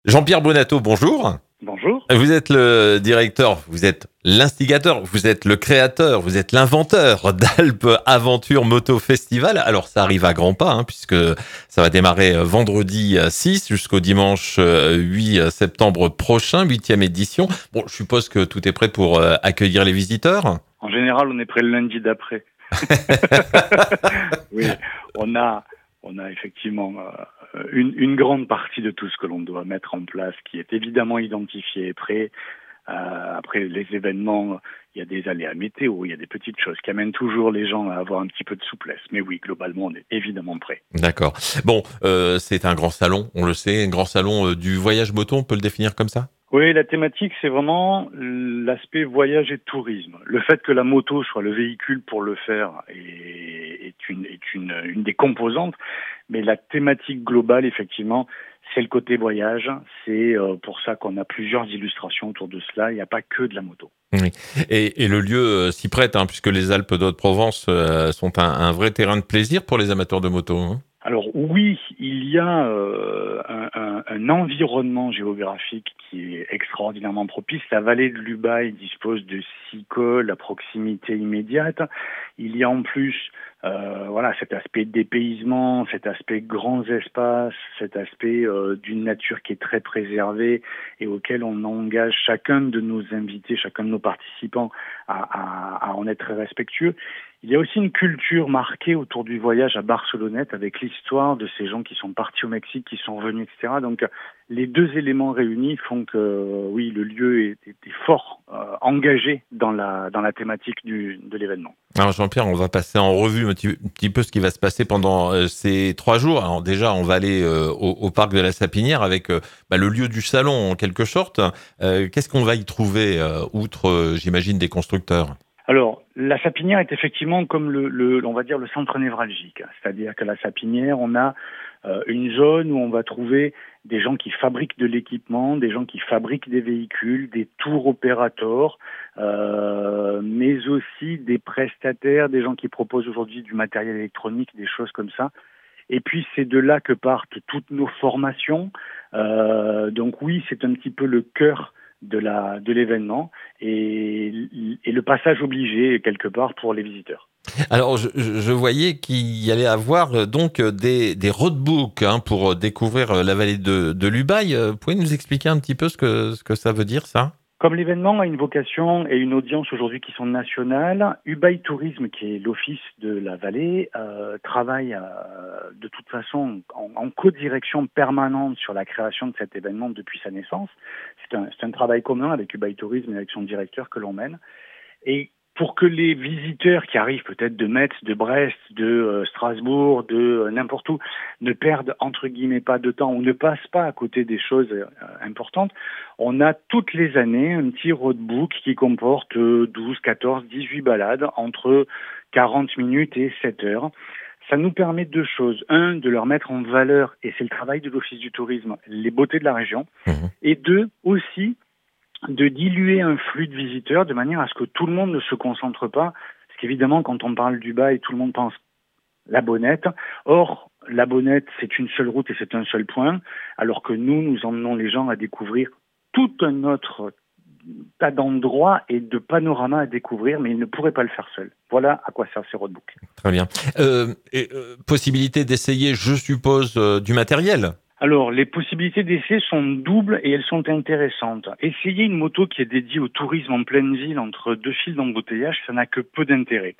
Jean-Pierre Bonato, bonjour. Bonjour. Vous êtes le directeur, vous êtes l'instigateur, vous êtes le créateur, vous êtes l'inventeur d'Alpes Aventure Moto Festival. Alors ça arrive à grands pas, puisque ça va démarrer vendredi 6 jusqu'au dimanche 8 septembre prochain, 8e édition. Bon, je suppose que tout est prêt pour accueillir les visiteurs. En général, on est prêt le lundi d'après. Oui, on a, on a effectivement une grande partie de tout ce que l'on doit mettre en place qui est évidemment identifié et prêt. Après les événements, il y a des aléas météo, il y a des petites choses qui amènent toujours les gens à avoir un petit peu de souplesse. Mais oui, globalement, on est évidemment prêt. D'accord. Bon, c'est un grand salon, on le sait, un grand salon du voyage moto, on peut le définir comme ça? Oui, la thématique, c'est vraiment l'aspect voyage et tourisme. Le fait que la moto soit le véhicule pour le faire est une des composantes, mais la thématique globale, effectivement, c'est le côté voyage. C'est pour ça qu'on a plusieurs illustrations autour de cela. Il n'y a pas que de la moto. Oui. Et le lieu s'y prête, puisque les Alpes d'Haute-Provence sont un vrai terrain de plaisir pour les amateurs de moto. Alors oui, il y a un environnement géographique qui est extraordinairement propice. La vallée de l'Ubaye dispose de 6 cols à proximité immédiate. Il y a en plus cet aspect dépaysement, cet aspect grands espaces, cet aspect d'une nature qui est très préservée et auquel on engage chacun de nos invités, chacun de nos participants à en être très respectueux. Il y a aussi une culture marquée autour du voyage à Barcelonnette avec l'histoire de ces gens qui sont partis au Mexique, qui sont revenus, etc. Donc les deux éléments réunis font que oui, le lieu est fort engagé dans la thématique de l'événement. Alors Jean-Pierre, on va passer en revue un petit peu ce qui va se passer pendant ces 3 jours. Alors déjà, on va aller au parc de la Sapinière avec le lieu du salon en quelque sorte. Qu'est-ce qu'on va y trouver outre, j'imagine, des constructeurs? Alors, la Sapinière est effectivement comme on va dire le centre névralgique. C'est-à-dire que la Sapinière, on a une zone où on va trouver des gens qui fabriquent de l'équipement, des gens qui fabriquent des véhicules, des tour opérateurs, mais aussi des prestataires, des gens qui proposent aujourd'hui du matériel électronique, des choses comme ça. Et puis c'est de là que partent toutes nos formations. Donc oui, c'est un petit peu le cœur de l'événement et le passage obligé quelque part pour les visiteurs. Alors je voyais qu'il y allait avoir donc des roadbooks pour découvrir la vallée de l'Ubaye. Vous pouvez nous expliquer un petit peu ce que ça veut dire, ça? Comme l'événement a une vocation et une audience aujourd'hui qui sont nationales, Ubaye Tourisme, qui est l'office de la vallée, travaille de toute façon en co-direction permanente sur la création de cet événement depuis sa naissance. C'est un travail commun avec Ubaye Tourisme et avec son directeur que l'on mène. Et pour que les visiteurs qui arrivent peut-être de Metz, de Brest, de Strasbourg, de n'importe où, ne perdent entre guillemets pas de temps ou ne passent pas à côté des choses importantes, on a toutes les années un petit roadbook qui comporte 12, 14, 18 balades entre 40 minutes et 7 heures. Ça nous permet deux choses. Un, de leur mettre en valeur, et c'est le travail de l'Office du tourisme, les beautés de la région. Mhm. Et deux, aussi, de diluer un flux de visiteurs de manière à ce que tout le monde ne se concentre pas. Parce qu'évidemment, quand on parle du Bail, tout le monde pense la Bonnette. Or, la Bonnette, c'est une seule route et c'est un seul point, alors que nous emmenons les gens à découvrir tout un autre tas d'endroits et de panoramas à découvrir, mais ils ne pourraient pas le faire seuls. Voilà à quoi servent ces roadbooks. Très bien. Possibilité d'essayer, je suppose, du matériel? Alors, les possibilités d'essai sont doubles et elles sont intéressantes. Essayer une moto qui est dédiée au tourisme en pleine ville entre deux files d'embouteillage, ça n'a que peu d'intérêt.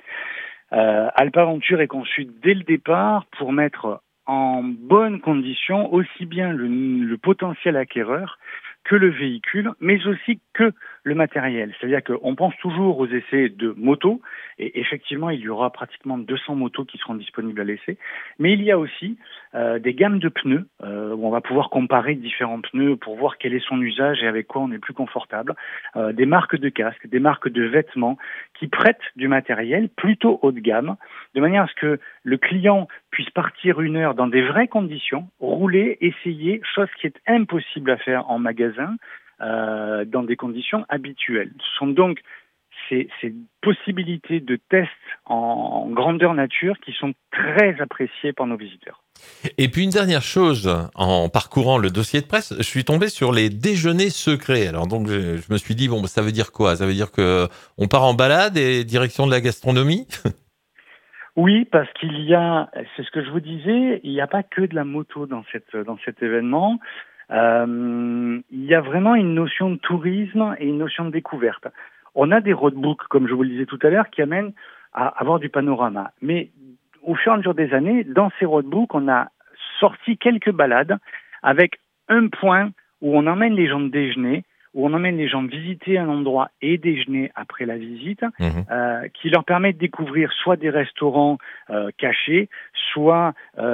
Alpes Aventure est conçu dès le départ pour mettre en bonne condition aussi bien le potentiel acquéreur que le véhicule, mais aussi que le matériel. C'est-à-dire qu'on pense toujours aux essais de motos, et effectivement, il y aura pratiquement 200 motos qui seront disponibles à l'essai, mais il y a aussi des gammes de pneus, où on va pouvoir comparer différents pneus pour voir quel est son usage et avec quoi on est plus confortable, des marques de casques, des marques de vêtements qui prêtent du matériel plutôt haut de gamme, de manière à ce que le client puisse partir une heure dans des vraies conditions, rouler, essayer, chose qui est impossible à faire en magasin, dans des conditions habituelles. Ce sont donc ces possibilités de tests en grandeur nature qui sont très appréciées par nos visiteurs. Et puis une dernière chose, en parcourant le dossier de presse, je suis tombé sur les déjeuners secrets. Alors donc je me suis dit bon, bah, ça veut dire quoi? Ça veut dire que on part en balade et direction de la gastronomie? Oui, parce qu'il y a, c'est ce que je vous disais, il n'y a pas que de la moto dans cet événement. Il y a vraiment une notion de tourisme et une notion de découverte. On a des roadbooks, comme je vous le disais tout à l'heure, qui amènent à avoir du panorama. Mais au fur et à mesure des années, dans ces roadbooks, on a sorti quelques balades avec un point où on emmène les gens déjeuner, où on emmène les gens visiter un endroit et déjeuner après la visite, Mhm. qui leur permet de découvrir soit des restaurants cachés, soit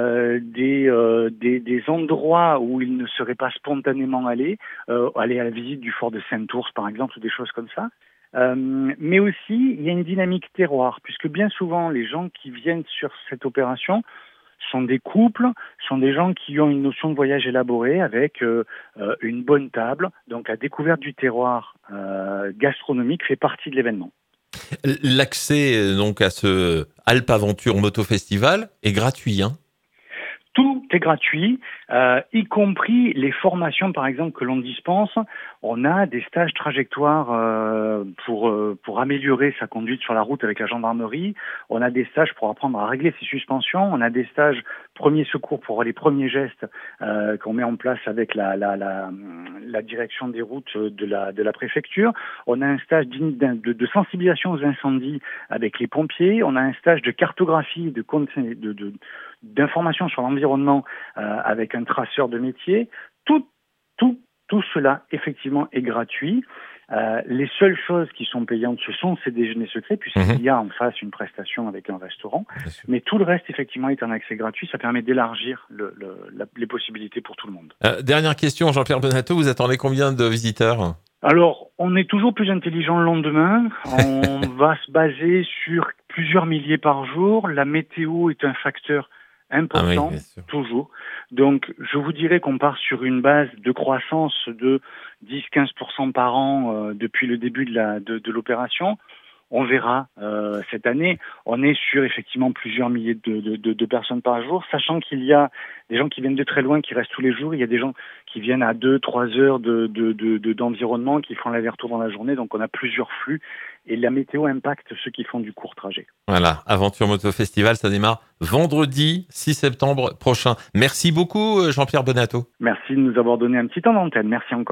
des endroits où ils ne seraient pas spontanément allés, aller à la visite du fort de Saint-Ours par exemple, ou des choses comme ça. Mais aussi, il y a une dynamique terroir, puisque bien souvent, les gens qui viennent sur cette opération sont des couples, sont des gens qui ont une notion de voyage élaborée avec une bonne table. Donc la découverte du terroir gastronomique fait partie de l'événement. L'accès donc à ce Alpes Aventure Moto Festival est gratuit, hein? Tout est gratuit, y compris les formations, par exemple, que l'on dispense. On a des stages trajectoires pour améliorer sa conduite sur la route avec la gendarmerie. On a des stages pour apprendre à régler ses suspensions. On a des stages premiers secours pour les premiers gestes qu'on met en place avec la direction des routes de la préfecture. On a un stage de sensibilisation aux incendies avec les pompiers. On a un stage de cartographie, d'informations sur l'environnement avec un traceur de métier. Tout cela, effectivement, est gratuit. Les seules choses qui sont payantes, ce sont ces déjeuners secrets, puisqu'il y a en face une prestation avec un restaurant. Bien sûr. Mais tout le reste, effectivement, est un accès gratuit. Ça permet d'élargir les possibilités pour tout le monde. Dernière question, Jean-Pierre Benateau, vous attendez combien de visiteurs? Alors, on est toujours plus intelligent le lendemain. On va se baser sur plusieurs milliers par jour. La météo est un facteur Ah oui, important, bien sûr. toujours. Donc, je vous dirais qu'on part sur une base de croissance de 10-15% par an depuis le début de l'opération. On verra cette année. On est sur effectivement plusieurs milliers de personnes par jour, sachant qu'il y a des gens qui viennent de très loin, qui restent tous les jours. Il y a des gens qui viennent à 2-3 heures d'environnement, qui font l'aller-retour dans la journée. Donc on a plusieurs flux et la météo impacte ceux qui font du court trajet. Voilà, Aventure Moto Festival, ça démarre vendredi 6 septembre prochain. Merci beaucoup, Jean-Pierre Benateau. Merci de nous avoir donné un petit temps d'antenne. Merci encore.